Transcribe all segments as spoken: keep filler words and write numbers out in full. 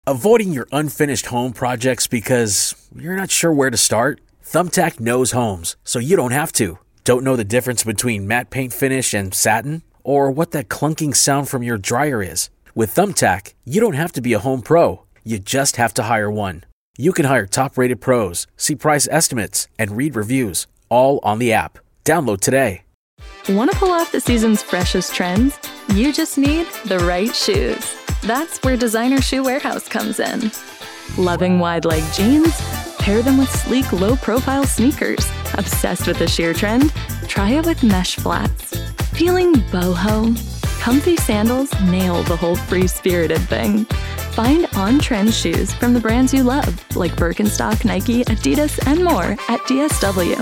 Avoiding your unfinished home projects because you're not sure where to start? Thumbtack knows homes, so you don't have to. Don't know the difference between matte paint finish and satin? Or what that clunking sound from your dryer is? With Thumbtack, you don't have to be a home pro. You just have to hire one. You can hire top-rated pros, see price estimates, and read reviews, all on the app. Download today. Want to pull off the season's freshest trends? You just need the right shoes. That's where Designer Shoe Warehouse comes in. Loving wide-leg jeans? Pair them with sleek, low-profile sneakers. Obsessed with the sheer trend? Try it with mesh flats. Feeling boho? Comfy sandals nail the whole free-spirited thing. Find on-trend shoes from the brands you love, like Birkenstock, Nike, Adidas, and more at D S W.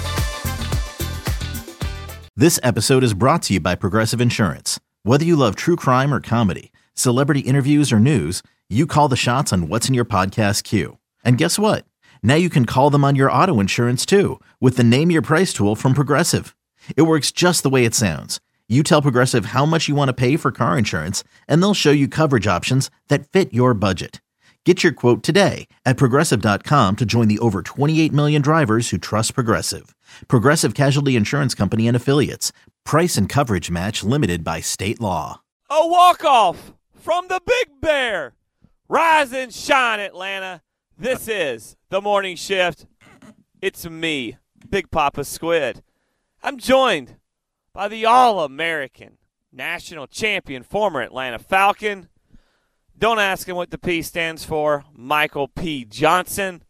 This episode is brought to you by Progressive Insurance. Whether you love true crime or comedy, celebrity interviews or news, you call the shots on what's in your podcast queue. And guess what? Now you can call them on your auto insurance too with the Name Your Price tool from Progressive. It works just the way it sounds. You tell Progressive how much you want to pay for car insurance, and they'll show you coverage options that fit your budget. Get your quote today at Progressive dot com to join the over twenty-eight million drivers who trust Progressive. Progressive Casualty Insurance Company and Affiliates. Price and coverage match limited by state law. A walk-off from the Big Bear. Rise and shine, Atlanta. This is the Morning Shift. It's me, Big Papa Squid. I'm joined by the All-American, national champion, former Atlanta Falcon. Don't ask him what the P stands for, Michael P. Johnson.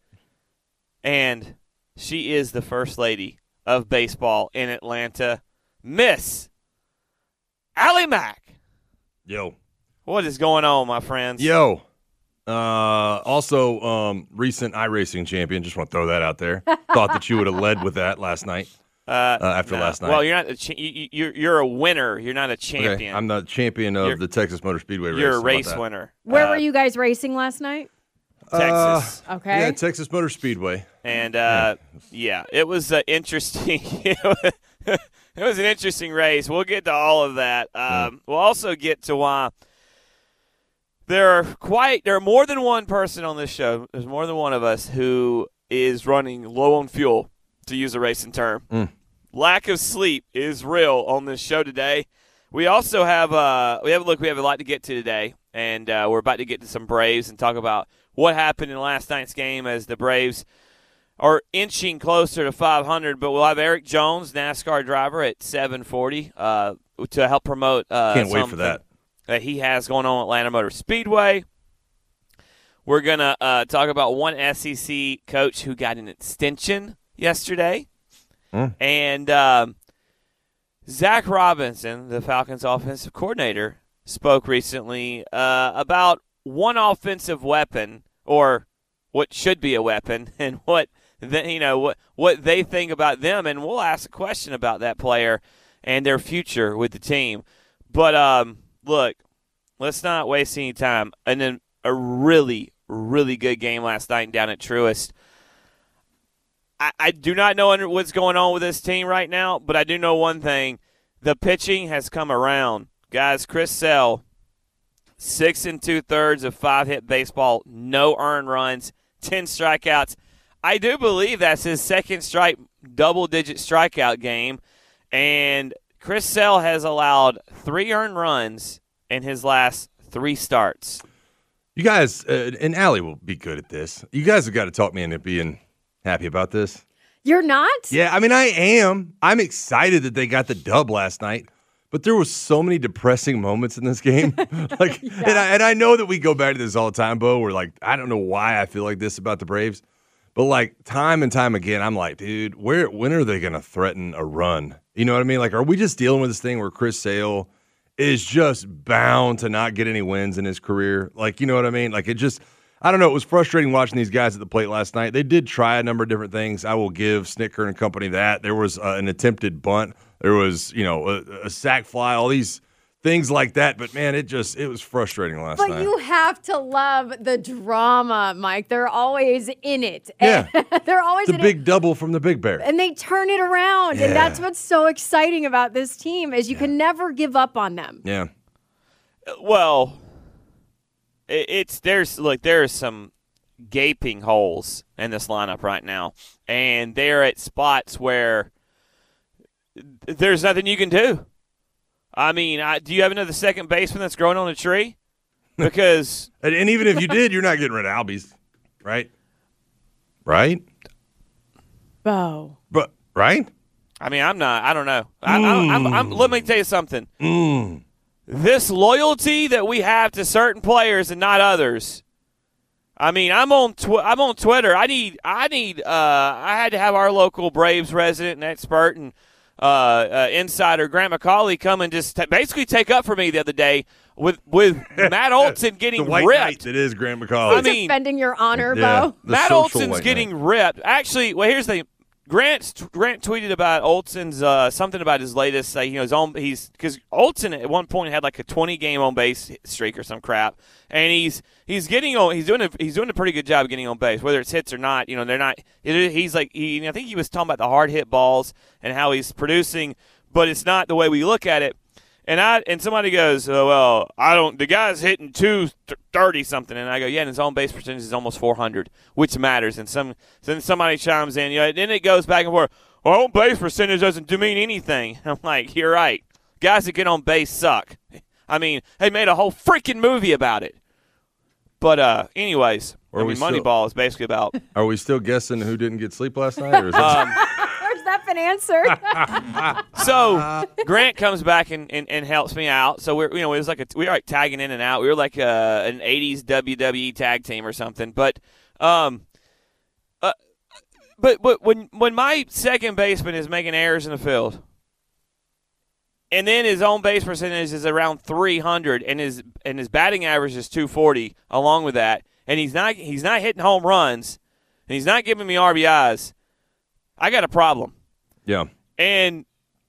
And she is the first lady of baseball in Atlanta, Miss Allie Mack. Yo. What is going on, my friends? Yo. Uh, also, um, recent iRacing champion. Just want to throw that out there. Thought that you would have led with that last night. Uh, uh, after no. last night. Well, you're not. A cha- you, you're you're a winner. You're not a champion. Okay, I'm the champion of you're, the Texas Motor Speedway race. You're a race winner. Where uh, were you guys racing last night? Texas. Uh, okay. Yeah, Texas Motor Speedway. And uh, yeah, it was uh, interesting. It was an interesting race. We'll get to all of that. Um, yeah. We'll also get to why there are quite there are more than one person on this show. There's more than one of us who is running low on fuel, to use a racing term. Mm. Lack of sleep is real on this show today. We also have uh we have look we have a lot to get to today, and uh, we're about to get to some Braves and talk about what happened in last night's game as the Braves are inching closer to five hundred. But we'll have Eric Jones, NASCAR driver, at seven forty uh, to help promote. Uh, Can't wait for that. That he has going on at Atlanta Motor Speedway. We're gonna uh, talk about one S E C coach who got an extension yesterday. Mm. And um, Zach Robinson, the Falcons' offensive coordinator, spoke recently uh, about one offensive weapon, or what should be a weapon, and what the, you know what what they think about them. And we'll ask a question about that player and their future with the team. But um, look, let's not waste any time. And then a really, really good game last night down at Truist. I do not know what's going on with this team right now, but I do know one thing. The pitching has come around. Guys, Chris Sale, six and two-thirds of five-hit baseball, no earned runs, ten strikeouts. I do believe that's his second strike, double-digit strikeout game, and Chris Sale has allowed three earned runs in his last three starts. You guys, uh, and Allie will be good at this, you guys have got to talk me into being – happy about this? You're not? Yeah, I mean, I am. I'm excited that they got the dub last night, but there were so many depressing moments in this game. like, yeah. and, I, and I know that we go back to this all the time, Bo. We're like, I don't know why I feel like this about the Braves, but like time and time again, I'm like, dude, where when are they going to threaten a run? You know what I mean? Like, are we just dealing with this thing where Chris Sale is just bound to not get any wins in his career? Like, you know what I mean? Like, it just – I don't know. It was frustrating watching these guys at the plate last night. They did try a number of different things. I will give Snicker and company that. There was uh, an attempted bunt. There was, you know, a, a sac fly, all these things like that. But, man, it just it was frustrating last but night. But you have to love the drama, Mike. They're always in it. Yeah. They're always the in big it. double from the Big Bear. And they turn it around. Yeah. And that's what's so exciting about this team is you yeah. can never give up on them. Yeah. Well, it, it's there's look there are some gaping holes in this lineup right now, and they're at spots where there's nothing you can do. I mean, I, do you have another second baseman that's growing on a tree? Because and, and even if you did, you're not getting rid of Albies, right? Right? Bo. But right? I mean, I'm not. I don't know. I, mm. I, I'm, I'm, let me tell you something. Mm. This loyalty that we have to certain players and not others. I mean, I'm on. Tw- I'm on Twitter. I need. I need. Uh, I had to have our local Braves resident and expert and uh, uh, insider Grant McCauley come and just t- basically take up for me the other day with with Matt Olson getting the white ripped. Knight that is Grant McCauley. I mean, defending your honor, yeah, Bo. Matt Olson's getting knight. ripped. Actually, well, here's the thing. Grant Grant tweeted about Olson's uh, something about his latest. Uh, you know, his own. He's because Olson at one point had like a twenty game on base streak or some crap, and he's he's getting on. He's doing a he's doing a pretty good job of getting on base, whether it's hits or not. You know, they're not. It, he's like he. I think he was talking about the hard hit balls and how he's producing, but it's not the way we look at it. And I and somebody goes, oh, well, I don't. The guy's hitting two thirty something, and I go, yeah, and his on base percentage is almost four hundred, which matters. And some then somebody chimes in, you know, then it goes back and forth. Well, on base percentage doesn't do mean anything. I'm like, you're right. Guys that get on base suck. I mean, they made a whole freaking movie about it. But uh, anyways, Or I mean, still, Moneyball is basically about. Are we still guessing who didn't get sleep last night? Or is that, Um, Where's that been answered? So Grant comes back and, and, and helps me out. So we're you know it was like a, we were like tagging in and out. We were like a, an eighties W W E tag team or something. But um, uh, but but when when my second baseman is making errors in the field, and then his on base percentage is around three hundred, and his and his batting average is two forty. Along with that, and he's not he's not hitting home runs, and he's not giving me R B Is. I got a problem. yeah. And,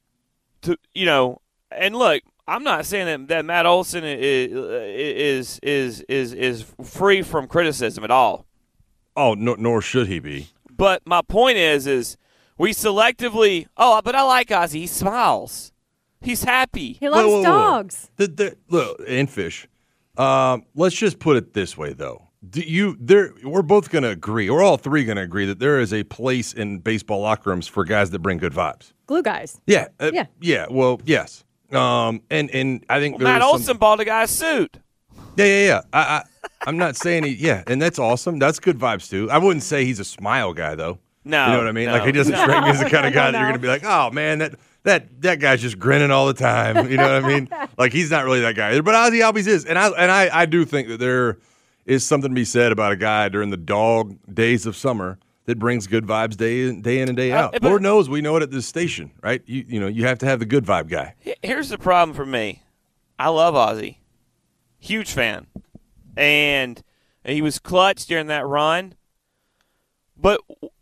to you know, and look, I'm not saying that, that Matt Olson is, is is is is free from criticism at all. Oh, no, nor should he be. But my point is, is we selectively. Oh, but I like Ozzy. He smiles. He's happy. He loves Whoa, whoa, whoa. dogs. The, the, look, and fish. Um, let's just put it this way, though. Do you there? We're both going to agree. We're all three going to agree that there is a place in baseball locker rooms for guys that bring good vibes. Glue guys. Yeah, uh, Yeah. yeah. Well, yes. Um, and and I think Well, Matt there's Olson some, bought a guy's suit. Yeah, yeah, yeah. I, I I'm not saying he. Yeah, and that's awesome. That's good vibes too. I wouldn't say he's a smile guy though. No, you know what I mean. no. Like he doesn't strike me as the kind of guy that you're No. going to be like, oh man, that that that guy's just grinning all the time. You know what I mean? Like he's not really that guy. But Ozzy Albies is, and I and I I do think that there is something to be said about a guy during the dog days of summer that brings good vibes day in, day in and day Uh, out. but- Lord knows we know it at this station, right? You you know you have to have the good vibe guy. Here's the problem for me. I love Ozzy. Huge fan. And he was clutch during that run. But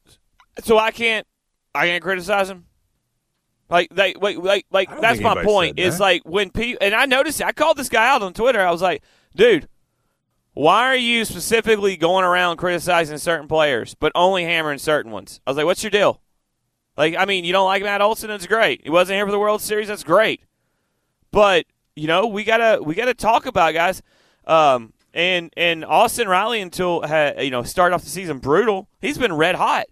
so I can't I can't criticize him. Like they wait like like I don't that's think my anybody point. said It's that. like when people and I noticed it, I called this guy out on Twitter. I was like, dude, why are you specifically going around criticizing certain players, but only hammering certain ones? I was like, what's your deal? Like, I mean, you don't like Matt Olson? That's great. He wasn't here for the World Series. That's great. But you know, we gotta we gotta talk about guys. Um, and and Austin Riley until ha, you know started off the season brutal. He's been red hot.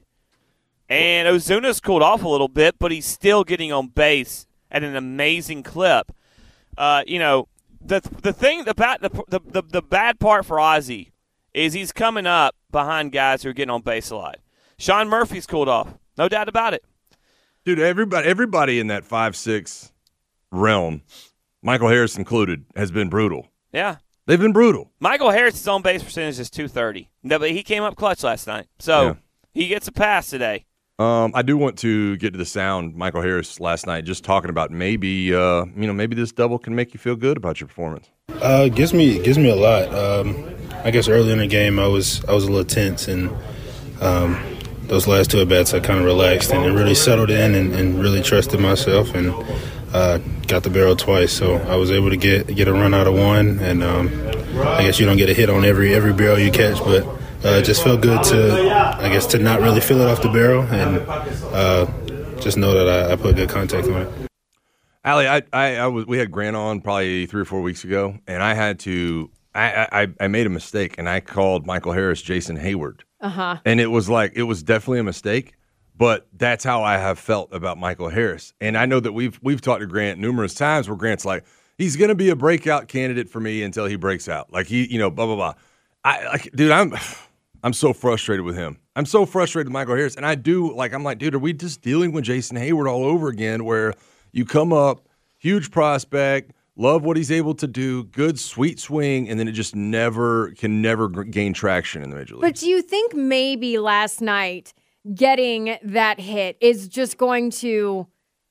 And Ozuna's cooled off a little bit, but he's still getting on base at an amazing clip. Uh, you know, the the thing about the, the the the bad part for Ozzy is he's coming up behind guys who are getting on base a lot. Sean Murphy's cooled off, no doubt about it. Dude, everybody everybody in that five six realm, Michael Harris included, has been brutal. Yeah. They've been brutal. Michael Harris's on base percentage is two thirty. No, but he came up clutch last night, so Yeah. he gets a pass today. Um, I do want to get to the sound Michael Harris last night, just talking about maybe, uh, you know, maybe this double can make you feel good about your performance. Uh, it gives me it gives me a lot. Um, I guess early in the game, I was I was a little tense, and um, those last two at bats, I kind of relaxed and it really settled in, and, and really trusted myself, and uh, got the barrel twice. So I was able to get get a run out of one, and um, I guess you don't get a hit on every every barrel you catch, but. Uh, it just felt good to, I guess, to not really feel it off the barrel and uh, just know that I, I put good contact on it. Allie, I, I, I was, we had Grant on probably three or four weeks ago, and I had to I, I, I made a mistake, and I called Michael Harris Jason Hayward. Uh-huh. And it was like, it was definitely a mistake, but that's how I have felt about Michael Harris. And I know that we've we've talked to Grant numerous times where Grant's like, he's going to be a breakout candidate for me until he breaks out. Like, he, you know, blah, blah, blah. I, like, dude, I'm I'm so frustrated with him. I'm so frustrated with Michael Harris. And I do, like, I'm like, dude, are we just dealing with Jason Hayward all over again, where you come up, huge prospect, love what he's able to do, good, sweet swing, and then it just never can never gain traction in the major league. But do you think maybe last night getting that hit is just going to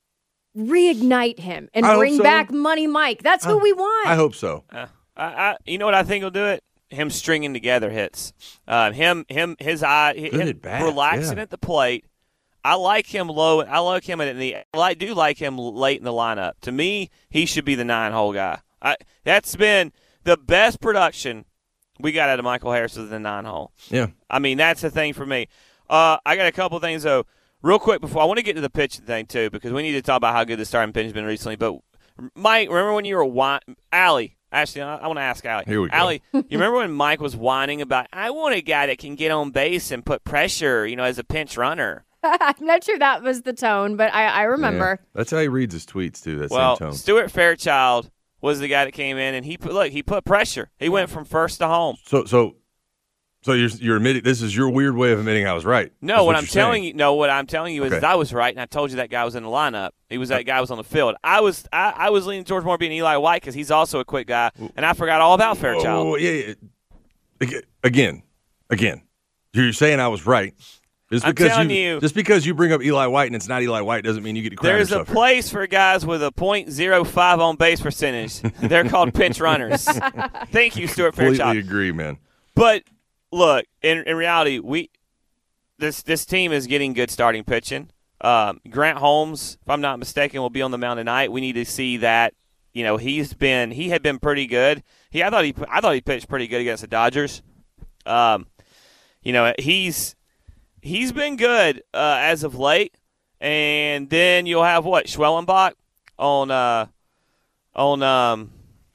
reignite him and I hope bring so. back Money Mike? That's who I, we want. I hope so. Uh, I, I, you know what I think will do it? Him stringing together hits. Uh, him, him, his eye, him at bat, relaxing yeah. at the plate. I like him low. I like him in the. I do like him late in the lineup. To me, he should be the nine-hole guy. I, that's been the best production we got out of Michael Harris is the nine-hole. Yeah. I mean, that's the thing for me. Uh, I got a couple things, though, real quick before. I want to get to the pitching thing, too, because we need to talk about how good the starting pitching has been recently. But, Mike, remember when you were whining? Allie, actually, I, I want to ask Allie. Here we go. Allie, you remember when Mike was whining about, I want a guy that can get on base and put pressure, you know, as a pinch runner. I'm not sure that was the tone, but I, I remember. Yeah. That's how he reads his tweets, too, that Well, same tone. Stuart Fairchild was the guy that came in, and he put, look, he put pressure. He went from first to home. So, so, so you're you're admitting this is your weird way of admitting I was right. No, That's what, what I'm you're telling saying. you, no, what I'm telling you is Okay. that I was right, and I told you that guy was in the lineup. He was that guy was on the field. I was I, I was leaning towards more being Eli White because he's also a quick guy, and I forgot all about Fairchild. Oh, yeah, yeah. Again, again, you're saying I was right. Just I'm because telling you, you- just because you bring up Eli White and it's not Eli White doesn't mean you get to crown There's a yourself here. place for guys with a point zero five on base percentage. They're called pinch runners. Thank you, Stuart Completely Fairchild. agree, man. But look, in in reality, we this this team is getting good starting pitching. Um, Grant Holmes, if I'm not mistaken, will be on the mound tonight. We need to see that. You know, he's been he had been pretty good. He I thought he I thought he pitched pretty good against the Dodgers. Um, you know, he's he's been good uh, as of late. And then you'll have what Schwellenbach on uh, on um,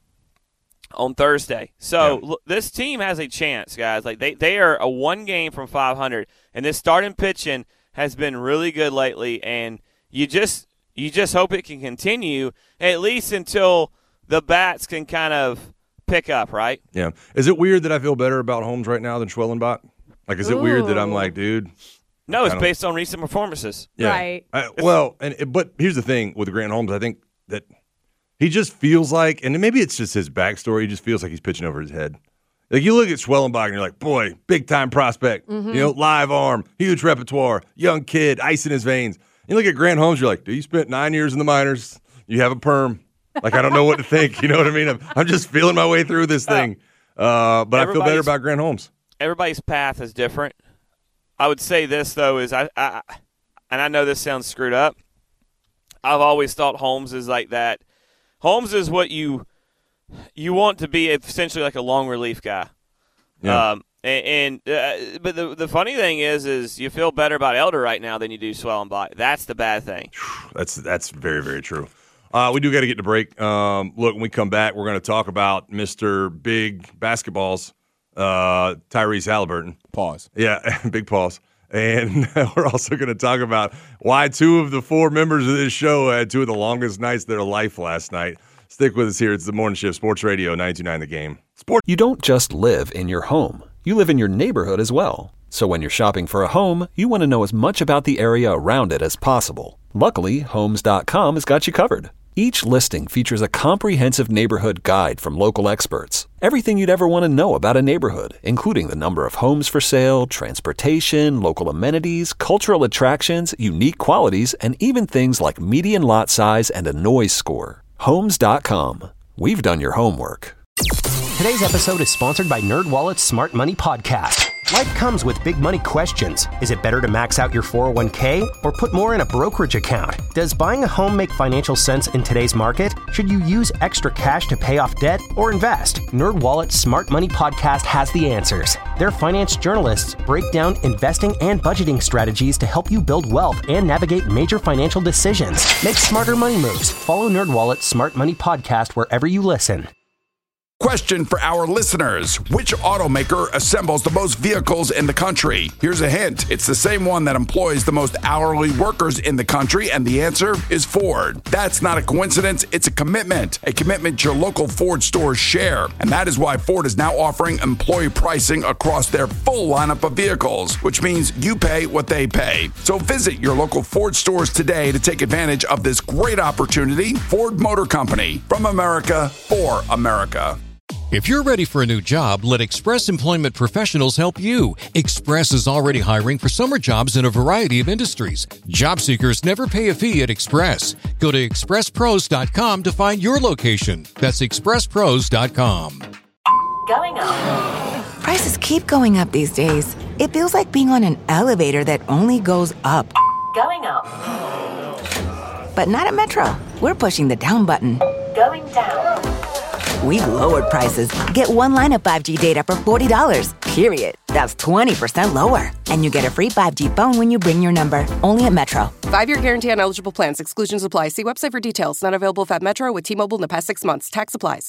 on Thursday. So Yeah. look, this team has a chance, guys. Like they, they are a one game from five hundred, and this starting pitching has been really good lately. And you just you just hope it can continue at least until the bats can kind of pick up, right? Yeah. Is it weird that I feel better about Holmes right now than Schwellenbach? Like, is it weird that I'm Ooh. like, dude? No, it's I don't- based on recent performances. Yeah. Right. I, well, and but here's the thing with Grant Holmes. I think that he just feels like, and maybe it's just his backstory. He just feels like he's pitching over his head. Like you look at Schwellenbach and you're like, boy, big time prospect. You know, live arm, huge repertoire, young kid, ice in his veins. You look at Grant Holmes, you're like, dude, you spent nine years in the minors. You have a perm. Like I don't know what to think. You know what I mean? I'm, I'm just feeling my way through this thing. Uh, but I feel better Everybody's- about Grant Holmes. Everybody's path is different. I would say this though is I, I and I know this sounds screwed up. I've always thought Holmes is like that. Holmes is what you you want to be, essentially like a long relief guy. Yeah. Um, and, and uh, but the the funny thing is, is you feel better about Elder right now than you do Schwellenbach. That's the bad thing. That's that's very, very true. Uh, we do got to get to break. Um, look, when we come back, we're going to talk about Mister Big Basketballs, uh, Tyrese Halliburton. Pause. Yeah, big pause. And we're also going to talk about why two of the four members of this show had two of the longest nights of their life last night. Stick with us here. It's the Morning Shift, Sports Radio, ninety-two point nine The Game. Sports. You don't just live in your home. You live in your neighborhood as well. So when you're shopping for a home, you want to know as much about the area around it as possible. Luckily, Homes dot com has got you covered. Each listing features a comprehensive neighborhood guide from local experts. Everything you'd ever want to know about a neighborhood, including the number of homes for sale, transportation, local amenities, cultural attractions, unique qualities, and even things like median lot size and a noise score. Homes dot com. We've done your homework. Today's episode is sponsored by NerdWallet's Smart Money Podcast. Life comes with big money questions. Is it better to max out your four oh one k or put more in a brokerage account? Does buying a home make financial sense in today's market? Should you use extra cash to pay off debt or invest? NerdWallet's Smart Money Podcast has the answers. Their finance journalists break down investing and budgeting strategies to help you build wealth and navigate major financial decisions. Make smarter money moves. Follow NerdWallet's Smart Money Podcast wherever you listen. Question for our listeners. Which automaker assembles the most vehicles in the country? Here's a hint. It's the same one that employs the most hourly workers in the country, and the answer is Ford. That's not a coincidence. It's a commitment. A commitment your local Ford stores share. And that is why Ford is now offering employee pricing across their full lineup of vehicles, which means you pay what they pay. So visit your local Ford stores today to take advantage of this great opportunity. Ford Motor Company, from America for America. If you're ready for a new job, let Express Employment Professionals help you. Express is already hiring for summer jobs in a variety of industries. Job seekers never pay a fee at Express. Go to express pros dot com to find your location. That's express pros dot com. Going up. Prices keep going up these days. It feels like being on an elevator that only goes up. Going up. But not at Metro. We're pushing the down button. Going down. We've lowered prices. Get one line of five G data for forty dollars, period. That's twenty percent lower. And you get a free five G phone when you bring your number. Only at Metro. Five-year guarantee on eligible plans. Exclusions apply. See website for details. Not available at Metro with T-Mobile in the past six months. Tax applies.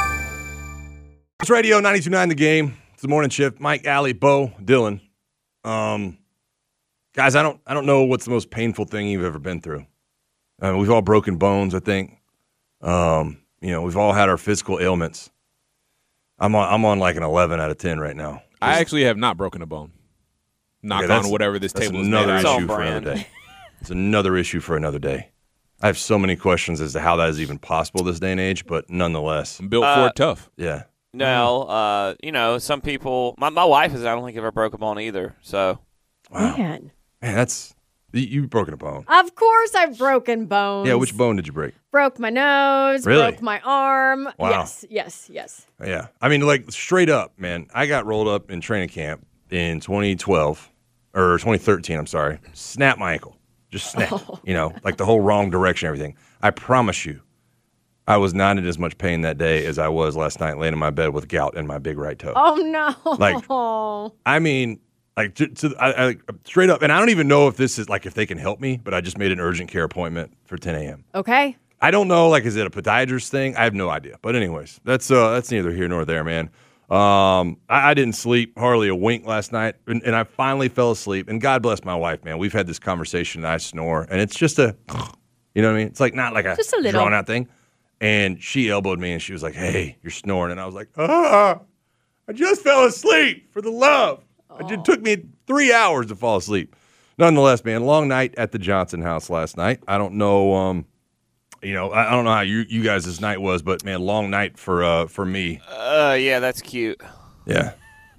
It's Radio ninety-two point nine The Game. It's the morning shift. Mike, Allie, Bo, Dylan. Um, guys, I don't I don't know what's the most painful thing you've ever been through. Uh, we've all broken bones, I think. Um, you know, we've all had our physical ailments. I'm on I'm on like an eleven out of ten right now. I actually have not broken a bone. Knock Okay, on whatever this that's table is another made out of. issue for another day. It's another issue for another day. I have so many questions as to how that is even possible this day and age, but nonetheless. I'm built Uh, for it tough. Yeah. No, uh, you know, some people. My my wife has. I don't think ever broke a bone either. So, Wow. Man. Man, that's you, you've broken a bone. Of course I've broken bones. Yeah, which bone did you break? Broke my nose, Really? broke my arm. Wow. Yes, yes, yes. Yeah. I mean, like, straight up, man, I got rolled up in training camp in twenty twelve, or twenty thirteen, I'm sorry. Snapped my ankle. Just snapped. Oh. You know, like the whole wrong direction, everything. I promise you, I was not in as much pain that day as I was last night laying in my bed with gout in my big right toe. Oh, no. Like, I mean, like, to, to, I, I, straight up, and I don't even know if this is, like, if they can help me, but I just made an urgent care appointment for ten a.m. Okay. I don't know, like, is it a podiatrist thing? I have no idea. But anyways, that's uh, that's neither here nor there, man. Um, I, I didn't sleep hardly a wink last night, and, and I finally fell asleep. And God bless my wife, man. We've had this conversation, and I snore, and it's just a, you know what I mean? It's like not like a, Just a little. drawn-out thing. And she elbowed me, and she was like, hey, you're snoring. And I was like, ah, I just fell asleep, for the love. It just took me three hours to fall asleep. Nonetheless, man, long night at the Johnson house last night. I don't know, um, you know, I, I don't know how you, you guys' this night was, but, man, long night for uh, for me. uh, yeah, that's cute. Yeah.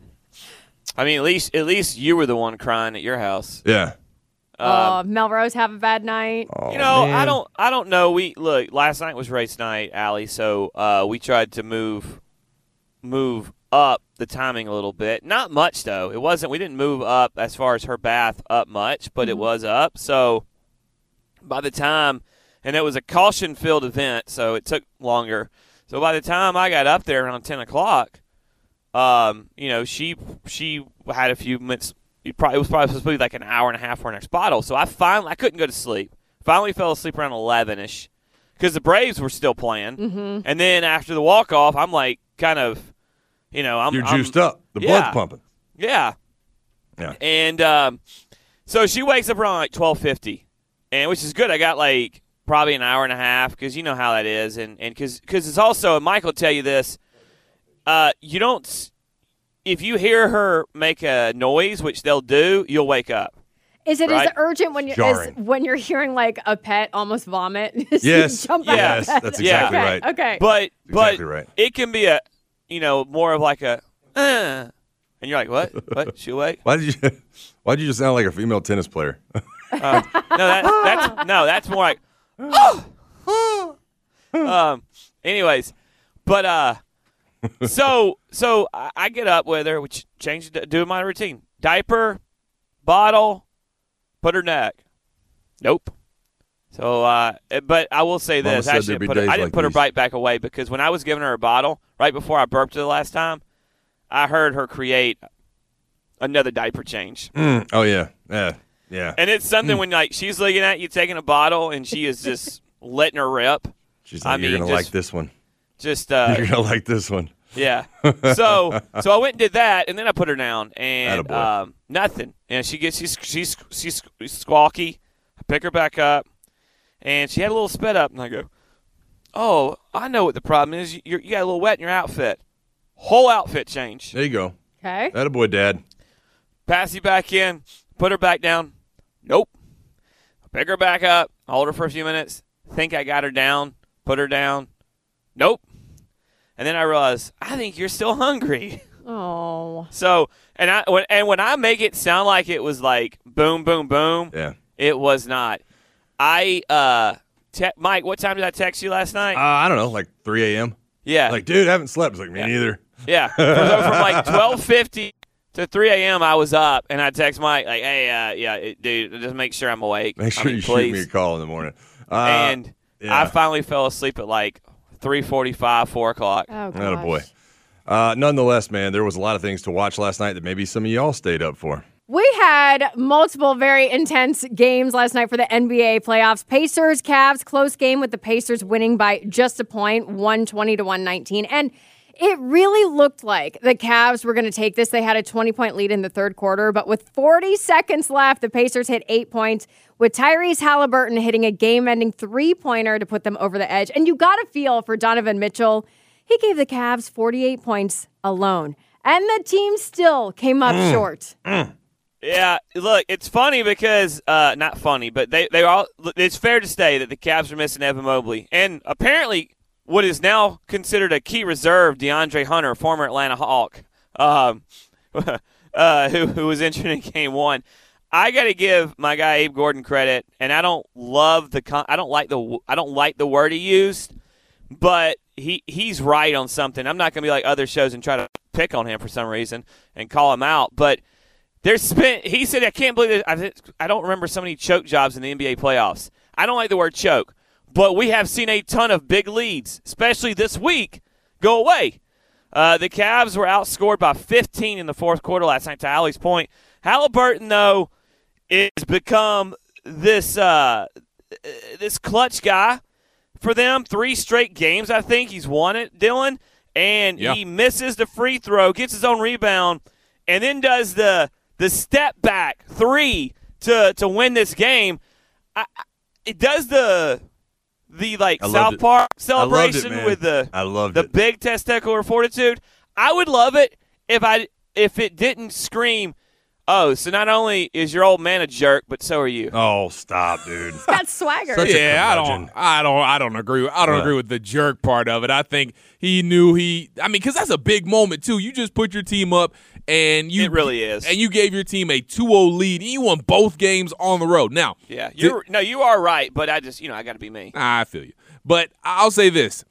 I mean, at least at least you were the one crying at your house. Yeah. Oh, Melrose have a bad night. Oh, You know, man. I don't, I don't know. We look. Last night was race night, Allie. So uh, we tried to move, move up the timing a little bit. Not much though. It wasn't. We didn't move up as far as her bath up much, but it was up. So by the time, and it was a caution-filled event, so it took longer. So by the time I got up there around ten o'clock, um, you know, she she had a few minutes. It, probably, it was probably supposed to be like an hour and a half for her next bottle. So I finally, I couldn't go to sleep. Finally fell asleep around eleven-ish because the Braves were still playing. Mm-hmm. And then after the walk-off, I'm like kind of, you know, I'm You're I'm- juiced up. The yeah. blood's pumping. Yeah. Yeah. And um, so she wakes up around like twelve fifty, and which is good. I got like probably an hour and a half because you know how that is. And because because it's also, and Mike will tell you this, uh, you don't s- – if you hear her make a noise, which they'll do, you'll wake up. Is it Right? as urgent when you Jarring. as when you're hearing like a pet almost vomit? As you Yes. jump out of Yes, bed? that's exactly okay. right. Okay. But but exactly right. it can be a, you know, more of like a, uh, and you're like, what? What? She awake? Why did you Why did you just sound like a female tennis player? Uh, no, that's, that's no, that's more like. um. Anyways, but uh, so so I, I get up with her, which changed, do my routine: diaper, bottle, put her neck. Nope. So, uh, but I will say Mama this: said actually, there'd be put her, days I didn't like put her these. right back away because when I was giving her a bottle right before I burped her the last time, I heard her create another diaper change. Mm. Oh yeah, yeah, yeah. And it's something when like she's looking at you taking a bottle and she is just letting her rip. She's like, I mean, you're gonna just, like this one. Just uh, You're gonna like this one. Yeah. So so I went and did that, and then I put her down, and Attaboy. um, nothing. And she gets she's she's she's squawky. I pick her back up, and she had a little spit up, and I go, "Oh, I know what the problem is. You you got a little wet in your outfit. Whole outfit change." There you go. Okay. Attaboy, Dad. Pass you back in, put her back down. Nope. Pick her back up, hold her for a few minutes. Think I got her down, put her down. Nope. And then I realized, I think you're still hungry. Oh. So, and I when, and when I make it sound like it was like boom, boom, boom, Yeah. it was not. I, uh, te- Mike, what time did I text you last night? Uh, I don't know, like three a.m. Yeah. Like, dude, I haven't slept. It's like, me Yeah. neither. Yeah. So from like twelve fifty to three a.m. I was up, and I text Mike, like, hey, uh, yeah, it, dude, just make sure I'm awake. Make sure I mean, you please. shoot me a call in the morning. Uh, and yeah. I finally fell asleep at like three forty-five, four o'clock. Oh, gosh. Attaboy. Uh, nonetheless, man, there was a lot of things to watch last night that maybe some of y'all stayed up for. We had multiple very intense games last night for the N B A playoffs. Pacers, Cavs, close game with the Pacers winning by just a point, one twenty to one nineteen. And it really looked like the Cavs were going to take this. They had a twenty-point lead in the third quarter, but with forty seconds left, the Pacers hit eight points with Tyrese Halliburton hitting a game-ending three-pointer to put them over the edge. And you got to feel for Donovan Mitchell. He gave the Cavs forty-eight points alone, and the team still came up Mm. short. Mm. Yeah, look, it's funny because uh, not funny, but they they all. It's fair to say that the Cavs are missing Evan Mobley, and apparently what is now considered a key reserve, DeAndre Hunter, former Atlanta Hawk, um, uh, who who was injured in Game One. I got to give my guy Abe Gordon credit, and I don't love the con- I don't like the I don't like the word he used, but he he's right on something. I'm not going to be like other shows and try to pick on him for some reason and call him out, but. There's been, he said, I can't believe it. I, I don't remember so many choke jobs in the N B A playoffs. I don't like the word choke, but we have seen a ton of big leads, especially this week, go away. Uh, the Cavs were outscored by fifteen in the fourth quarter last night, to Allie's point. Halliburton, though, has become this uh, this clutch guy for them. Three straight games, I think. He's won it, Dylan. And Yeah. he misses the free throw, gets his own rebound, and then does the – the step back three to to win this game. I, I, it does the the like I loved South it. Park I loved it, celebration man. with the I loved the it. big testicular fortitude. I would love it if I if it didn't scream, oh, so not only is your old man a jerk, but so are you. Oh, stop, dude. That's swagger. Such a Yeah, I curmudgeon. don't, I don't, I don't agree. I don't What? agree with the jerk part of it. I think he knew he. I mean, because that's a big moment too. You just put your team up, and you It really is. and you gave your team a two oh lead. And you won both games on the road. Now, Yeah, you're no, you are right, but I just you know I got to be me. I feel you. But I'll say this.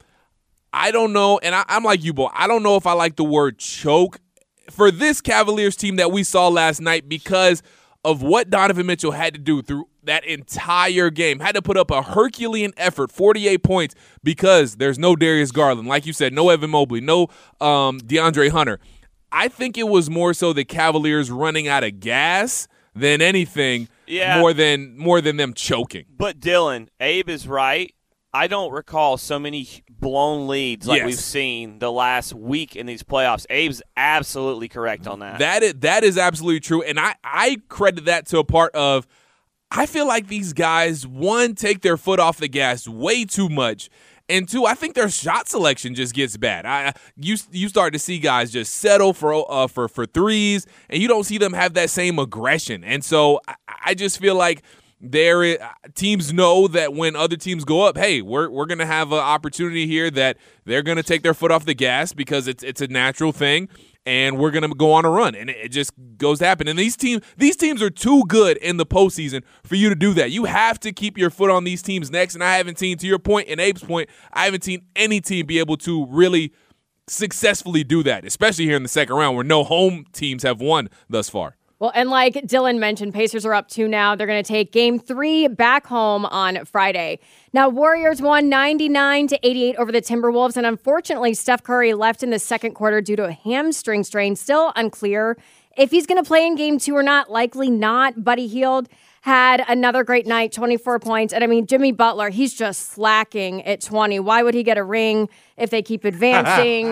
I don't know, and I, I'm like you, boy. I don't know if I like the word choke for this Cavaliers team that we saw last night because of what Donovan Mitchell had to do through that entire game. Had to put up a Herculean effort, forty-eight points, because there's no Darius Garland. Like you said, no Evan Mobley, no um, DeAndre Hunter. I think it was more so the Cavaliers running out of gas than anything, Yeah. more than more than them choking. But Dylan, Abe is right. I don't recall so many blown leads like Yes. we've seen the last week in these playoffs. Abe's absolutely correct on that. That is, that is absolutely true. And I, I credit that to a part of I feel like these guys, one, take their foot off the gas way too much. And two, I think their shot selection just gets bad. I you you start to see guys just settle for uh, for for threes, and you don't see them have that same aggression. And so I, I just feel like there is, teams know that when other teams go up, hey, we're we're gonna have an opportunity here that they're gonna take their foot off the gas because it's it's a natural thing. And we're gonna go on a run, and it just goes to happen. And these teams, these teams are too good in the postseason for you to do that. You have to keep your foot on these teams next. And I haven't seen, to your point and Abe's point, I haven't seen any team be able to really successfully do that, especially here in the second round, where no home teams have won thus far. Well, and like Dylan mentioned, Pacers are up two now. They're going to take game three back home on Friday. Now, Warriors won ninety-nine to eighty-eight over the Timberwolves, and unfortunately, Steph Curry left in the second quarter due to a hamstring strain. Still unclear If he's going to play in game two or not, likely not. Buddy Hield had another great night, twenty-four points. And I mean, Jimmy Butler, he's just slacking at twenty. Why would he get a ring if they keep advancing?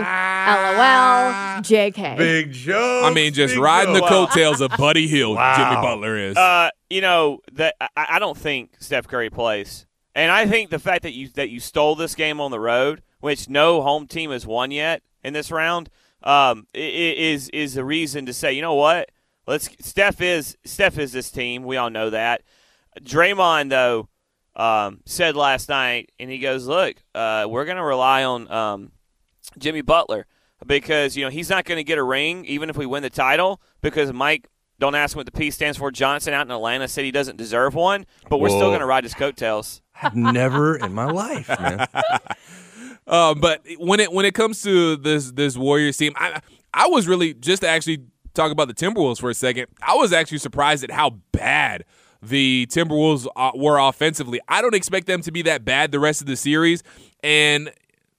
LOL. J K. Big joke. I mean, just riding the coattails of Buddy Hield, wow. Jimmy Butler is. Uh, you know, that I, I don't think Steph Curry plays. And I think the fact that you that you stole this game on the road, which no home team has won yet in this round, um, is is a reason to say, you know what? Let's Steph is Steph is this team. We all know that. Draymond, though, um, said last night, and he goes, look, uh, we're going to rely on um, Jimmy Butler because, you know, he's not going to get a ring even if we win the title because Mike, don't ask him what the P stands for, Johnson out in Atlanta said he doesn't deserve one, but we're Whoa. still going to ride his coattails. I've never in my life, man. uh, but when it when it comes to this this Warriors team, I I was really just to actually talk about the Timberwolves for a second. I was actually surprised at how bad the Timberwolves uh, were offensively. I don't expect them to be that bad the rest of the series, and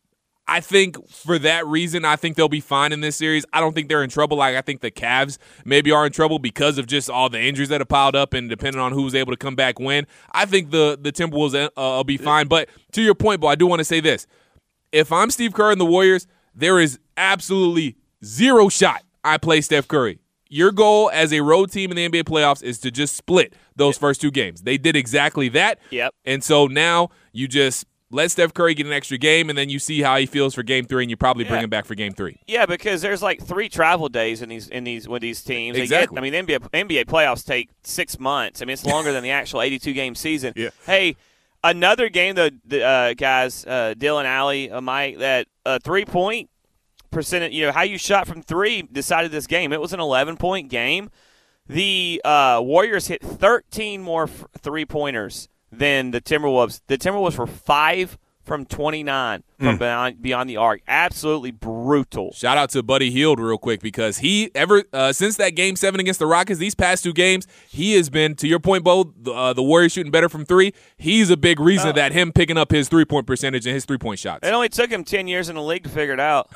I think for that reason, I think they'll be fine in this series. I don't think they're in trouble like I think the Cavs maybe are in trouble because of just all the injuries that have piled up and depending on who's able to come back win. I think the, the Timberwolves uh, will be fine. But to your point, Bo, I do want to say this. If I'm Steve Kerr and the Warriors, there is absolutely zero shot I play Steph Curry. Your goal as a road team in the N B A playoffs is to just split those yep. first two games. They did exactly that. Yep. And so now you just let Steph Curry get an extra game, and then you see how he feels for game three, and you probably bring yeah. him back for game three. Yeah, because there's like three travel days in these in these with these teams. Exactly. They get, I mean, N B A N B A playoffs take six months. I mean, it's longer than the actual eighty-two game season. Yeah. Hey, another game, though, the uh, guys, uh, Dylan, Alley, uh, Mike, that uh, three-point percentage, you know, how you shot from three decided this game. It was an eleven-point game. The uh, Warriors hit thirteen more f- three-pointers than the Timberwolves. The Timberwolves were five from twenty-nine from mm. beyond, beyond the arc. Absolutely brutal. Shout out to Buddy Hield real quick because he ever uh, since that game seven against the Rockets, these past two games, he has been, to your point, Bo, the, uh, the Warriors shooting better from three. He's a big reason oh. that him picking up his three-point percentage and his three-point shots. It only took him ten years in the league to figure it out.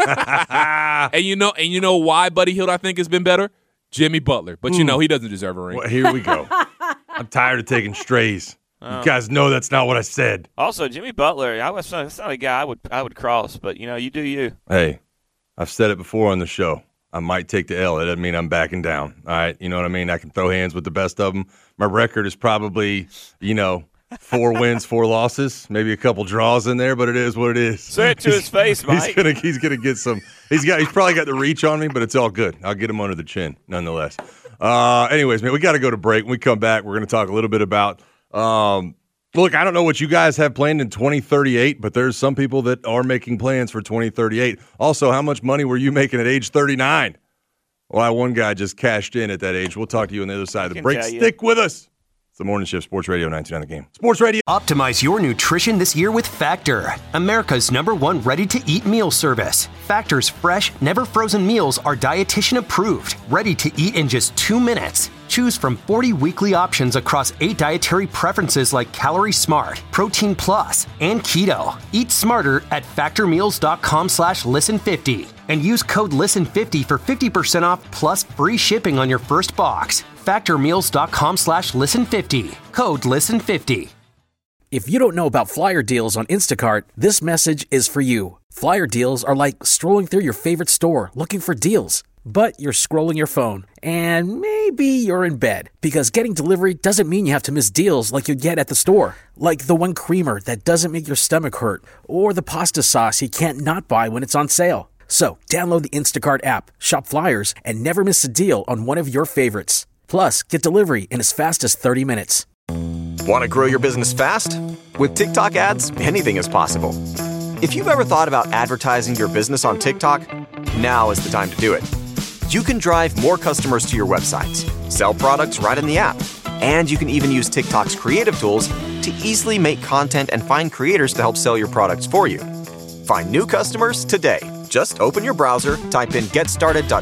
and you know, and you know why Buddy Hield I think has been better? Jimmy Butler. But mm. you know he doesn't deserve a ring. Well, here we go. I'm tired of taking strays. You guys know that's not what I said. Also, Jimmy Butler, I was that's not a guy I would I would cross, but you know, you do you. Hey, I've said it before on the show. I might take the L. It doesn't mean I'm backing down. All right, you know what I mean? I can throw hands with the best of them. My record is probably, you know, four wins, four losses, maybe a couple draws in there, but it is what it is. Say it to his face, Mike. He's gonna he's gonna get some. He's got he's probably got the reach on me, but it's all good. I'll get him under the chin nonetheless. Uh, anyways, man, we got to go to break. When we come back, we're gonna talk a little bit about. Um, Look, I don't know what you guys have planned in twenty thirty-eight, but there's some people that are making plans for twenty thirty-eight. Also, how much money were you making at age thirty-nine? Well, one guy just cashed in at that age. We'll talk to you on the other side of the break. Stick with us. It's the Morning Shift, Sports Radio ninety-nine The Game. Sports Radio. Optimize your nutrition this year with Factor, America's number one ready-to-eat meal service. Factor's fresh, never-frozen meals are dietitian approved, ready to eat in just two minutes. Choose from forty weekly options across eight dietary preferences like Calorie Smart, Protein Plus, and Keto. Eat smarter at factormeals.com slash listen fifty and use code listen fifty for fifty percent off plus free shipping on your first box. factormeals.com slash listen fifty. Code listen fifty. If you don't know about Flyer Deals on Instacart, this message is for you. Flyer Deals are like strolling through your favorite store looking for deals. But you're scrolling your phone, and maybe you're in bed, because getting delivery doesn't mean you have to miss deals like you get at the store. Like the one creamer that doesn't make your stomach hurt, or the pasta sauce you can't not buy when it's on sale. So download the Instacart app, shop Flyers, and never miss a deal on one of your favorites. Plus, get delivery in as fast as thirty minutes. Want to grow your business fast? With TikTok ads, anything is possible. If you've ever thought about advertising your business on TikTok, now is the time to do it. You can drive more customers to your websites, sell products right in the app, and you can even use TikTok's creative tools to easily make content and find creators to help sell your products for you. Find new customers today. Just open your browser, type in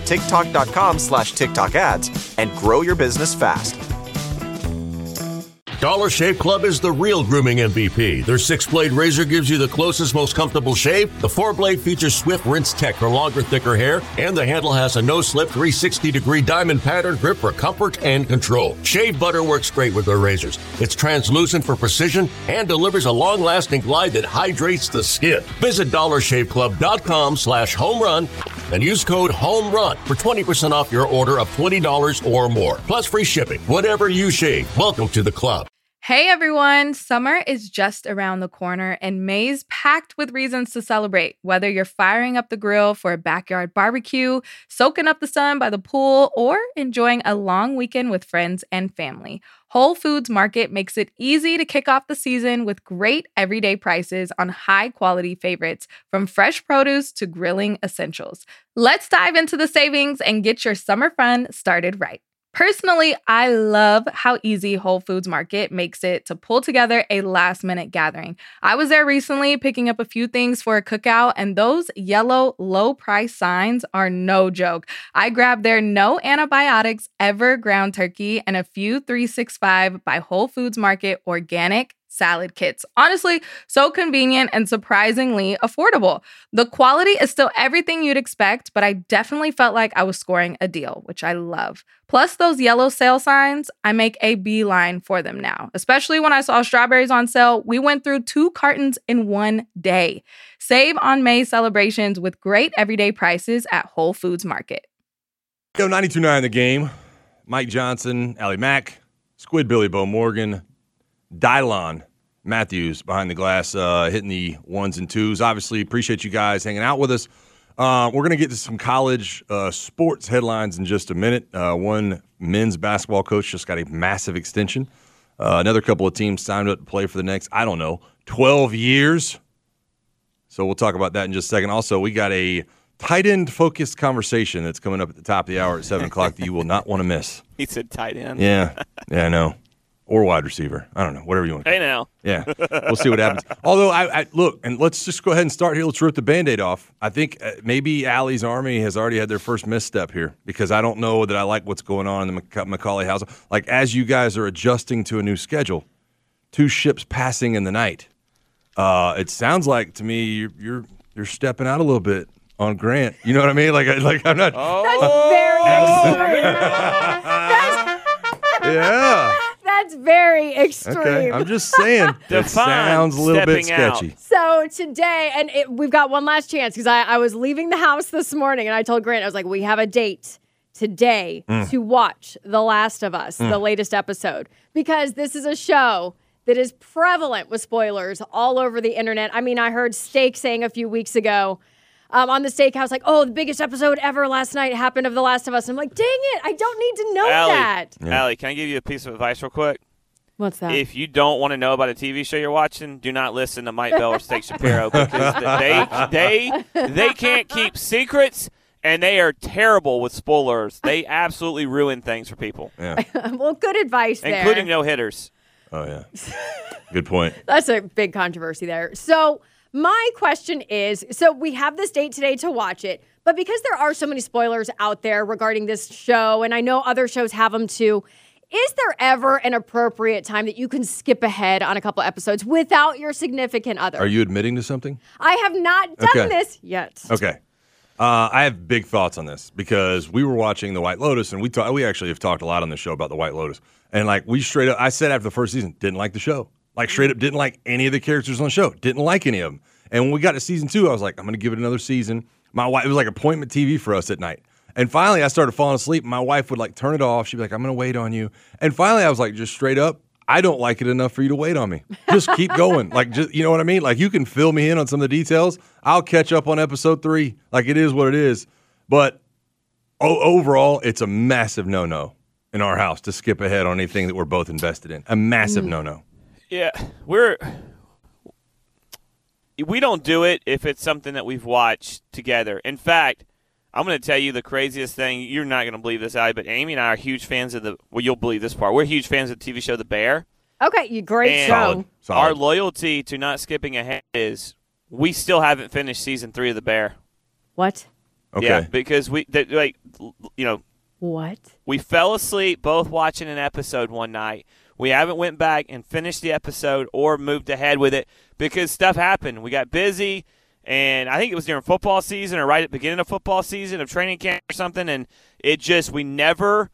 getstarted.tiktok.com slash TikTok ads, and grow your business fast. Dollar Shave Club is the real grooming M V P. Their six-blade razor gives you the closest, most comfortable shave. The four-blade features swift rinse tech for longer, thicker hair. And the handle has a no-slip three hundred sixty degree diamond pattern grip for comfort and control. Shave butter works great with their razors. It's translucent for precision and delivers a long-lasting glide that hydrates the skin. Visit dollar shave club dot com slash home run and use code HOMERUN for twenty percent off your order of twenty dollars or more. Plus free shipping. Whatever you shave, welcome to the club. Hey everyone, summer is just around the corner and May's packed with reasons to celebrate. Whether you're firing up the grill for a backyard barbecue, soaking up the sun by the pool, or enjoying a long weekend with friends and family, Whole Foods Market makes it easy to kick off the season with great everyday prices on high-quality favorites, from fresh produce to grilling essentials. Let's dive into the savings and get your summer fun started right. Personally, I love how easy Whole Foods Market makes it to pull together a last-minute gathering. I was there recently picking up a few things for a cookout, and those yellow low-price signs are no joke. I grabbed their no antibiotics ever ground turkey and a few three sixty-five by Whole Foods Market organic salad kits. Honestly, so convenient and surprisingly affordable. The quality is still everything you'd expect, but I definitely felt like I was scoring a deal, which I love. Plus those yellow sale signs, I make a beeline for them now. Especially when I saw strawberries on sale, we went through two cartons in one day. Save on May celebrations with great everyday prices at Whole Foods Market. Yo, ninety-two point nine The Game. Mike Johnson, Allie Mack, Squid Billy, Bo Morgan, Dylon Matthews behind the glass, uh, hitting the ones and twos. Obviously, appreciate you guys hanging out with us. Uh, we're going to get to some college uh, sports headlines in just a minute. Uh, one men's basketball coach just got a massive extension. Uh, another couple of teams signed up to play for the next, I don't know, twelve years. So we'll talk about that in just a second. Also, we got a tight end focused conversation that's coming up at the top of the hour at seven o'clock that you will not want to miss. He said tight end. Yeah, yeah, I know. Or wide receiver. I don't know. Whatever you want to Hey, now. Yeah. We'll see what happens. Although, I, I look, and let's just go ahead and start here. Let's rip the Band-Aid off. I think uh, maybe Allie's Army has already had their first misstep here because I don't know that I like what's going on in the Mac- Macaulay house. Like, as you guys are adjusting to a new schedule, two ships passing in the night, uh, it sounds like to me you're, you're you're stepping out a little bit on Grant. You know what I mean? Like, like I'm not. Oh. That's very extreme. Yeah. That's very extreme. Okay, I'm just saying. That sounds a little bit sketchy. Out. So today, and it, we've got one last chance because I, I was leaving the house this morning and I told Grant, I was like, we have a date today mm. to watch The Last of Us, mm. the latest episode, because this is a show that is prevalent with spoilers all over the internet. I mean, I heard Steak saying a few weeks ago um, on the Steakhouse, like, oh, the biggest episode ever last night happened of The Last of Us. And I'm like, dang it, I don't need to know Allie, that. Yeah. Allie, can I give you a piece of advice real quick? What's that? If you don't want to know about a T V show you're watching, do not listen to Mike Bell or Steak Shapiro because they they they can't keep secrets and they are terrible with spoilers. They absolutely ruin things for people. Yeah. Well, good advice there. Including no hitters. Oh, yeah. Good point. That's a big controversy there. So my question is, so we have this date today to watch it, but because there are so many spoilers out there regarding this show, and I know other shows have them too, is there ever an appropriate time that you can skip ahead on a couple episodes without your significant other? Are you admitting to something? I have not done Okay. this yet. Okay. Uh, I have big thoughts on this because we were watching The White Lotus, and we talk, we actually have talked a lot on the show about The White Lotus. And, like, we straight up, I said after the first season, didn't like the show. Like, straight up didn't like any of the characters on the show. Didn't like any of them. And when we got to season two, I was like, I'm going to give it another season. My wife, it was like appointment T V for us at night. And finally, I started falling asleep. My wife would, like, turn it off. She'd be like, I'm going to wait on you. And finally, I was like, just straight up, I don't like it enough for you to wait on me. Just keep going. Like, just, you know what I mean? Like, you can fill me in on some of the details. I'll catch up on episode three. Like, it is what it is. But o- overall, it's a massive no-no in our house to skip ahead on anything that we're both invested in. A massive mm. no-no. Yeah, we're we don't do it if it's something that we've watched together. In fact, I'm going to tell you the craziest thing. You're not going to believe this, Allie, but Amy and I are huge fans of the – well, you'll believe this part. We're huge fans of the T V show The Bear. Okay, you great and show. Solid. Solid. Our loyalty to not skipping ahead is we still haven't finished season three of The Bear. What? Okay. Yeah, because we – like, you know – What? We fell asleep both watching an episode one night. We haven't went back and finished the episode or moved ahead with it because stuff happened. We got busy, and I think it was during football season or right at the beginning of football season of training camp or something, and it just we never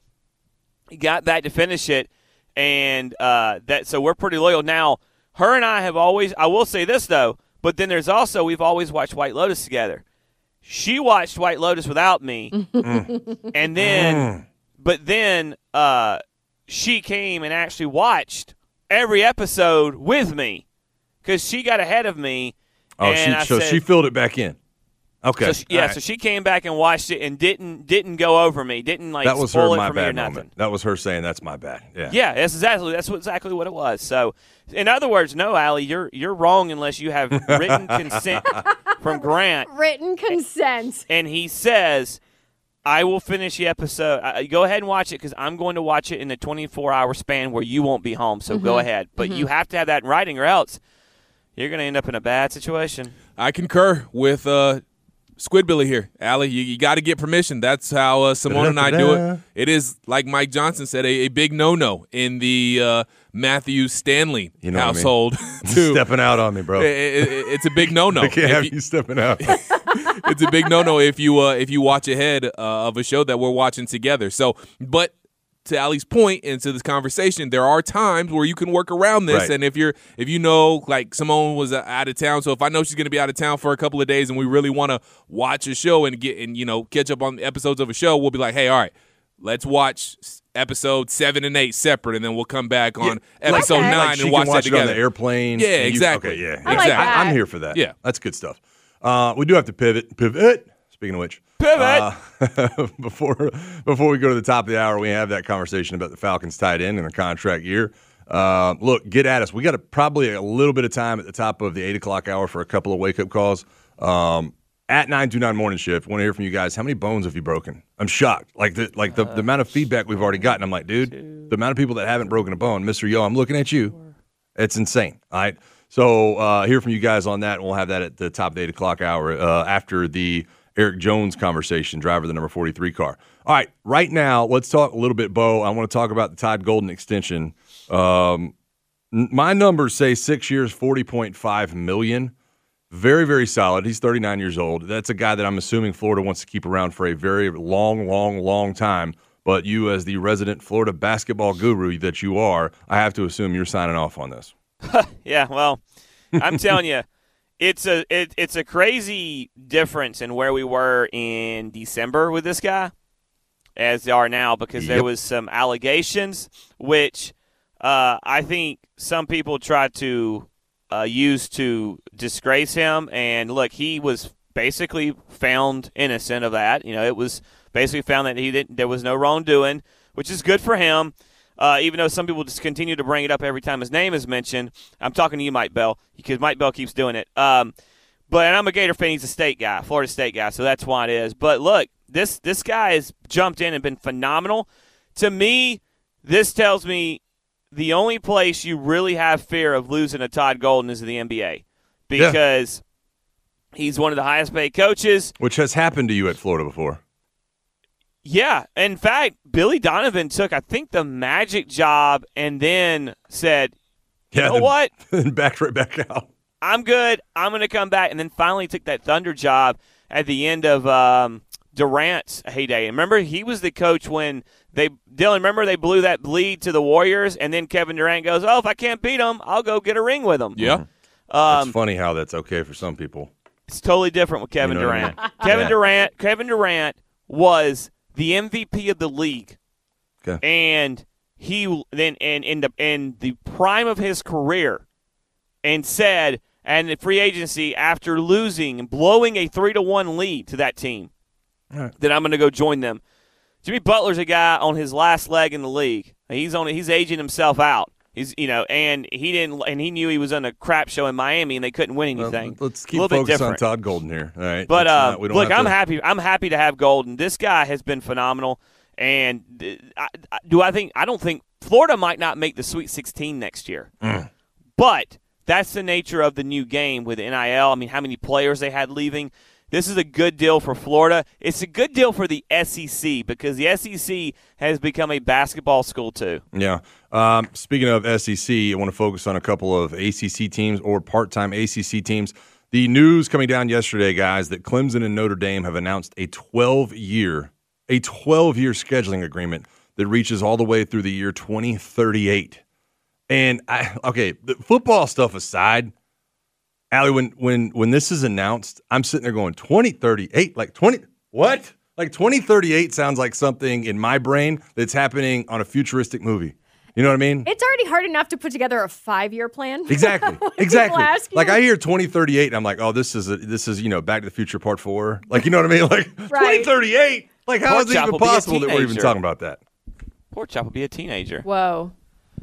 got back to finish it. And uh, that so we're pretty loyal now. Her and I have always. I will say this though, but then there's also we've always watched White Lotus together. She watched White Lotus without me, and then, but then uh, she came and actually watched every episode with me because she got ahead of me. Oh, and she, I so said, she filled it back in. Okay, so she, yeah. All right. So she came back and watched it and didn't didn't go over me. Didn't like that was spoil her it my for me or bad nothing. moment. That was her saying that's my bad. Yeah, Yeah, that's exactly that's what, exactly what it was. So, in other words, no, Allie, you're you're wrong unless you have written consent from Grant. Written consent. And he says, I will finish the episode. Uh, go ahead and watch it because I'm going to watch it in a twenty-four hour span where you won't be home. So Mm-hmm. go ahead. But you have to have that in writing or else you're going to end up in a bad situation. I concur with uh, Squidbilly here. Allie, you, you got to get permission. That's how uh, Simone and I do it. It is, like Mike Johnson said, a, a big no-no in the uh, Matthew Stanley You know what I mean? household. You're stepping out on me, bro. It- it- it- it's a big no-no. I can't If have you- you stepping out. it's a big no-no if you uh, if you watch ahead uh, of a show that we're watching together. So, but to Allie's point and to this conversation, there are times where you can work around this. Right. And if you're if you know, like Simone was uh, out of town, so if I know she's going to be out of town for a couple of days, and we really want to watch a show and get and you know catch up on the episodes of a show, we'll be like, hey, all right, let's watch episode seven and eight separate, and then we'll come back on Yeah, episode like- nine like she and can watch, watch that it on together. the airplane. Yeah, and you- exactly. okay, yeah, I like exactly. that. I, I'm here for that. Yeah. That's good stuff. Uh, we do have to pivot. Pivot. Speaking of which, Pivot. Uh, before before we go to the top of the hour, we have that conversation about the Falcons tight end and the contract year. Uh, look, get at us. We got a, probably a little bit of time at the top of the eight o'clock hour for a couple of wake up calls. Um, at nine two nine Morning Shift, want to hear from you guys. How many bones have you broken? I'm shocked. Like the like the, the amount of feedback we've already gotten. I'm like, dude, the amount of people that haven't broken a bone, Mister Yo, I'm looking at you. It's insane. All right. So uh, hear from you guys on that, and we'll have that at the top of the eight o'clock hour uh, after the Eric Jones conversation, driver of the number forty-three car. All right, right now, let's talk a little bit, Bo. I want to talk about the Todd Golden extension. Um, n- my numbers say six years, forty point five million dollars. Very, very solid. He's thirty-nine years old. That's a guy that I'm assuming Florida wants to keep around for a very long, long, long time. But you, as the resident Florida basketball guru that you are, I have to assume you're signing off on this. Yeah, well, I'm telling you, it's a it, it's a crazy difference in where we were in December with this guy as they are now because there Yep. was some allegations which uh, I think some people tried to uh, use to disgrace him. And look, he was basically found innocent of that. You know, it was basically found that he didn't. There was no wrongdoing, which is good for him. Uh, even though some people just continue to bring it up every time his name is mentioned. I'm talking to you, Mike Bell, because Mike Bell keeps doing it. Um, but and I'm a Gator fan. He's a state guy, Florida State guy, so that's why it is. But look, this this guy has jumped in and been phenomenal. To me, this tells me the only place you really have fear of losing a Todd Golden is the N B A because he's one of the highest paid coaches. Which has happened to you at Florida before. Yeah. In fact, Billy Donovan took, I think, the Magic job and then said, you Yeah, know then- what? Then backed right back out. I'm good. I'm going to come back. And then finally took that Thunder job at the end of um, Durant's heyday. And remember, he was the coach when they – Dylan, remember they blew that lead to the Warriors, and then Kevin Durant goes, oh, if I can't beat them, I'll go get a ring with them. Yeah. Um, It's funny how that's okay for some people. It's totally different with Kevin You know what I Durant. mean? Kevin Yeah. Durant. Kevin Durant was the M V P of the league, Okay. and he then and in the in the prime of his career, and said, and the free agency after losing and blowing a three to one lead to that team, All right. that I'm going to go join them. Jimmy Butler's a guy on his last leg in the league. He's on. He's aging himself out. He's you know, and he didn't, and he knew he was on a crap show in Miami, and they couldn't win anything. Well, let's A keep little bit focused on different. Todd Golden here. All right. But Let's uh, not- we don't look, have I'm to- happy. I'm happy to have Golden. This guy has been phenomenal. And uh, I, I, do I think? I don't think Florida might not make the Sweet sixteen next year. Mm. But that's the nature of the new game with N I L. I mean, how many players they had leaving? This is a good deal for Florida. It's a good deal for the S E C because the S E C has become a basketball school too. Yeah. Um, speaking of S E C, I want to focus on a couple of A C C teams or part-time A C C teams. The news coming down yesterday, guys, that Clemson and Notre Dame have announced a twelve-year, a twelve-year scheduling agreement that reaches all the way through the year twenty thirty-eight. And I, okay, the football stuff aside, Allie, when when when this is announced, I'm sitting there going twenty thirty-eight, like twenty what? Like twenty thirty-eight sounds like something in my brain that's happening on a futuristic movie. You know what I mean? It's already hard enough to put together a five-year plan. Exactly. Exactly. Like I hear twenty thirty-eight and I'm like, "Oh, this is a, this is, you know, Back to the Future Part four." Like, you know what I mean? Like Right. twenty thirty-eight. Like how Pork is it chop even will be a possible that we're even teenager. talking about that? Pork chop will be a teenager. Whoa.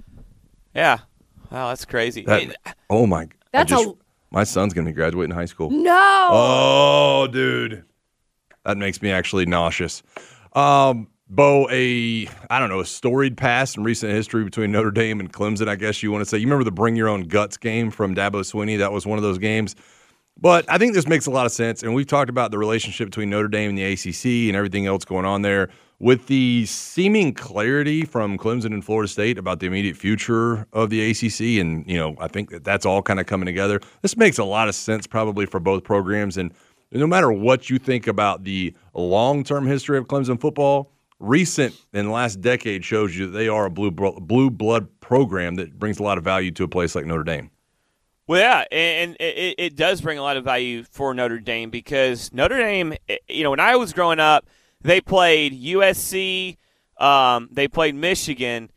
Yeah. Wow, that's crazy. That, Hey, oh my. That's I just, a- my son's going to be graduating high school. No. Oh, dude. That makes me actually nauseous. Um, Bo, a, I don't know, a storied past in recent history between Notre Dame and Clemson, I guess you want to say. You remember the Bring Your Own Guts game from Dabo Swinney? That was one of those games. But I think this makes a lot of sense, and we've talked about the relationship between Notre Dame and the A C C and everything else going on there. With the seeming clarity from Clemson and Florida State about the immediate future of the A C C, and, you know, I think that that's all kind of coming together. This makes a lot of sense probably for both programs, and no matter what you think about the long-term history of Clemson football, recent in the last decade shows you that they are a blue blue blood program that brings a lot of value to a place like Notre Dame. Well, yeah, and it, it does bring a lot of value for Notre Dame because Notre Dame, you know, when I was growing up, they played U S C, um, they played Michigan,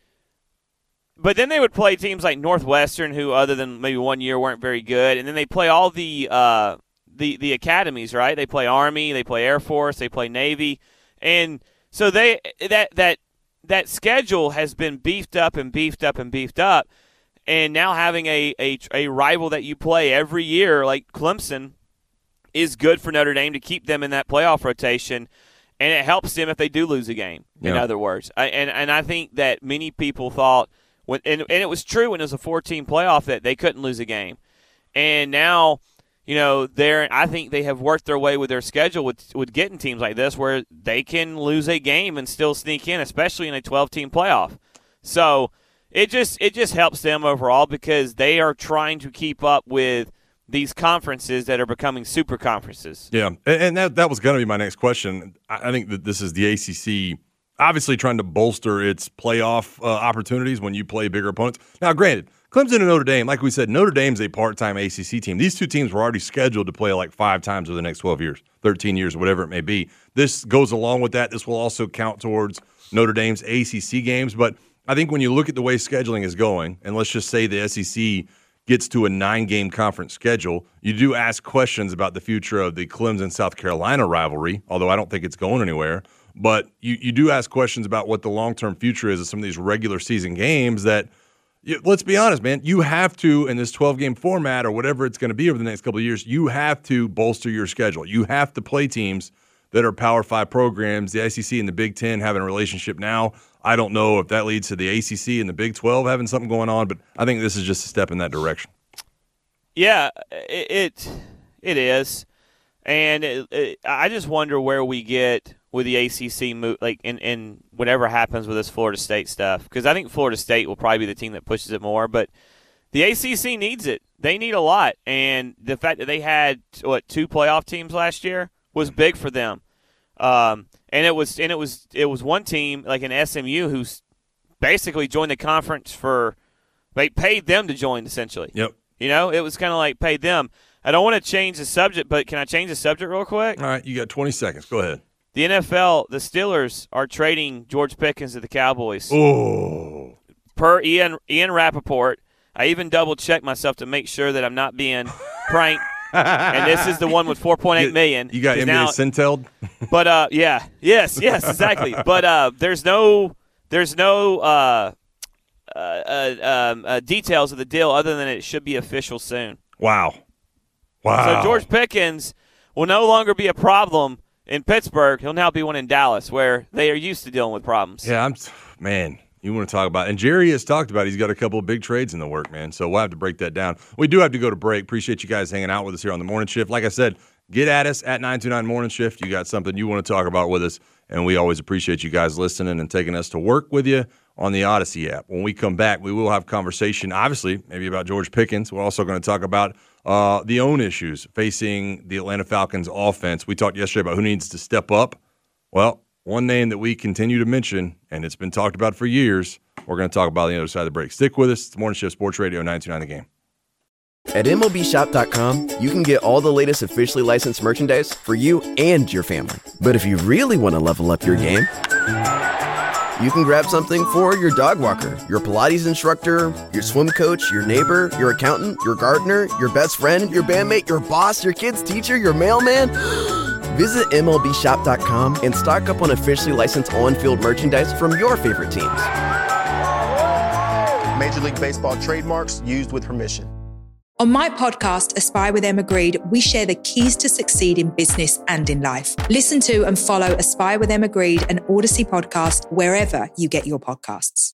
but then they would play teams like Northwestern, who other than maybe one year weren't very good, and then they play all the uh, the the academies, right? They play Army, they play Air Force, they play Navy, and so they that that that schedule has been beefed up and beefed up and beefed up. And now having a, a a rival that you play every year like Clemson is good for Notre Dame to keep them in that playoff rotation, and it helps them if they do lose a game, in Yeah. other words. I, and, and I think that many people thought, when, and, and it was true when it was a four-team playoff, that they couldn't lose a game. And now, you know, they're, I think they have worked their way with their schedule with, with getting teams like this where they can lose a game and still sneak in, especially in a twelve-team playoff. So – It just it just helps them overall because they are trying to keep up with these conferences that are becoming super conferences. Yeah, and, and that that was going to be my next question. I, I think that this is the A C C obviously trying to bolster its playoff uh, opportunities when you play bigger opponents. Now, granted, Clemson and Notre Dame, like we said, Notre Dame's a part-time A C C team. These two teams were already scheduled to play like five times over the next twelve years, thirteen years, whatever it may be. This goes along with that. This will also count towards Notre Dame's A C C games, but I think when you look at the way scheduling is going, and let's just say the S E C gets to a nine-game conference schedule, you do ask questions about the future of the Clemson-South Carolina rivalry, although I don't think it's going anywhere. But you, you do ask questions about what the long-term future is of some of these regular season games that, you, let's be honest, man, you have to, in this twelve-game format or whatever it's going to be over the next couple of years, you have to bolster your schedule. You have to play teams that are Power Five programs. The S E C and the Big Ten having a relationship now. I don't know if that leads to the A C C and the Big twelve having something going on, but I think this is just a step in that direction. Yeah, it it, it is, and it, it, I just wonder where we get with the A C C move, like in, in whatever happens with this Florida State stuff, because I think Florida State will probably be the team that pushes it more, but the A C C needs it. They need a lot, and the fact that they had what two playoff teams last year was big for them. Um, and it was and it was it was one team like an S M U who's basically joined the conference for they paid them to join essentially. Yep. You know, it was kind of like paid them. I don't want to change the subject, but can I change the subject real quick? All right, you got twenty seconds. Go ahead. The N F L, the Steelers are trading George Pickens to the Cowboys. Oh. Per Ian Ian Rappaport, I even double checked myself to make sure that I'm not being pranked. And this is the one with four point eight million. You got N B A Centelled? But uh, yeah, yes, yes, exactly. But uh, there's no, there's no uh, uh, uh, um, uh, details of the deal other than it should be official soon. Wow, wow. So George Pickens will no longer be a problem in Pittsburgh. He'll now be one in Dallas, where they are used to dealing with problems. Yeah, I'm man. You want to talk about, and Jerry has talked about, he's got a couple of big trades in the work, man. So we'll have to break that down. We do have to go to break. Appreciate you guys hanging out with us here on the morning shift. Like I said, get at us at nine two nine Morning Shift. You got something you want to talk about with us, and we always appreciate you guys listening and taking us to work with you on the Odyssey app. When we come back, we will have conversation, obviously, maybe about George Pickens. We're also going to talk about uh, the own issues facing the Atlanta Falcons offense. We talked yesterday about who needs to step up. Well, one name that we continue to mention, and it's been talked about for years, we're going to talk about on the other side of the break. Stick with us. It's Morning Shift Sports Radio nine two nine The Game. At M L B Shop dot com, you can get all the latest officially licensed merchandise for you and your family. But if you really want to level up your game, you can grab something for your dog walker, your Pilates instructor, your swim coach, your neighbor, your accountant, your gardener, your best friend, your bandmate, your boss, your kid's teacher, your mailman. Visit M L B Shop dot com and stock up on officially licensed on-field merchandise from your favorite teams. Major League Baseball trademarks used with permission. On my podcast, Aspire with Emma Greed, we share the keys to succeed in business and in life. Listen to and follow Aspire with Emma Greed, an Odyssey podcast, wherever you get your podcasts.